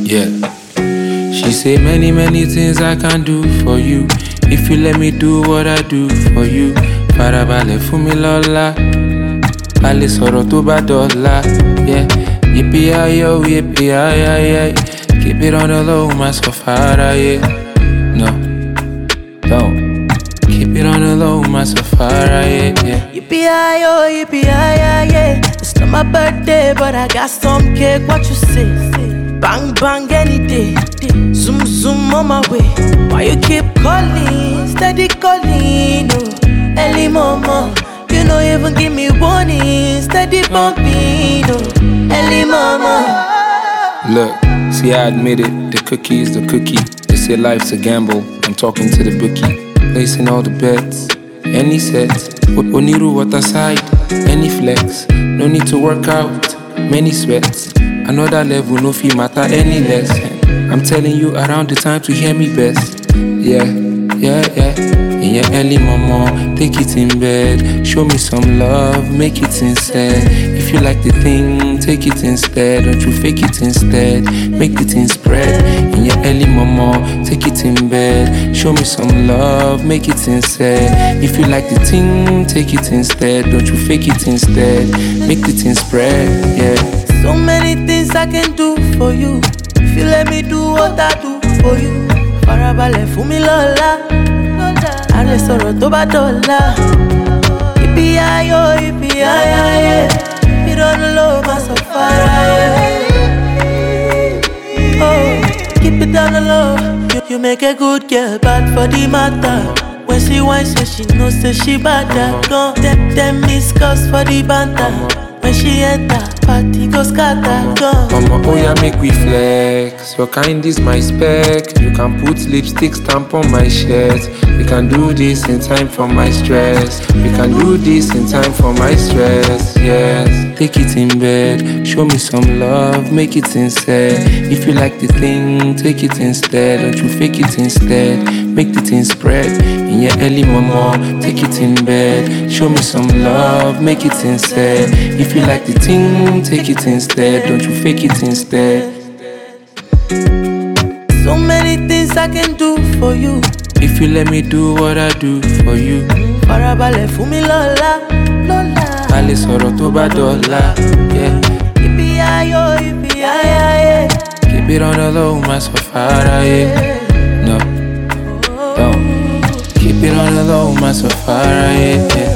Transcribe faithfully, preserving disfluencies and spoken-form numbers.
Yeah. She say many, many things I can do for you. If you let me do what I do for you. Farabalẹ̀ fún mi lọ́la. A lè sọ̀rọ̀ tó bá dọ̀la. Yeah. Yippee-yi-yo, yippee-yi-yi-yi. Keep it on the low, my safari. Yeah. No. Don't. Keep it on the low, my safari. Yeah. Yeah. Yippee-yi-yo, yippee-yi-yi-yi. It's not my birthday, but I got some cake. What you say? Bang bang any day. Zoom zoom on my way. Why you keep calling? Steady calling. Oh, early mama. You don't even give me warning. Steady bumping. Oh, early mama. Look, see I admit it. The cookie is the cookie. They say life's a gamble. I'm talking to the bookie. Placing all the bets. Any sets. Oniru water side. Any flex. No need to work out. Many sweats. Another level, no fee matter any less. I'm telling you around the time to hear me best. Yeah, yeah, yeah. In your early mama, take it in bed. Show me some love, make it sincere. If you like the thing, take it instead. Don't you fake it instead, make the thing spread. In your early mama, take it in bed. Show me some love, make it sincere. If you like the thing, take it instead. Don't you fake it instead, make the thing spread. Yeah. So many things I can do for you. If you let me do what I do for you. Farabalẹ̀ fún mi lọ́la. A lè sọ̀rọ̀ tó bá dọ̀la. Yippee-yi-yo, yippee-yi-yi-yi. You don't know my safari. Oh, keep it down the low. You, you make a good girl bad for the matter. When she whine, so she knows that she bad. Gone them, them miss calls for the banter. When she enter, party go scatter, gone. Mama, oh yeah, make we flex. Your kind is my spec. You can put lipstick stamp on my shirt. We can do this in time for my stress. We can do this in time for my stress. Yes, take it in bed. Show me some love, make it sincere. If you like the thing, take it instead. Don't you fake it instead, make the thing spread. In your early mama, take it in bed. Show me some love, make it sincere. If you like the thing, take it instead. Don't you fake it instead. So many things I can do for you. If you let me do what I do for you. Farabalẹ̀ fún mi lọ́la, lọ́la. A lè sọ̀rọ̀ tó bá dọ̀la. Yeah. Yippee-yi-yo, yippee-yi-yi-yi. Keep it on the low, my safari. Yeah. No, don't. Keep it on the low, my safari. Yeah.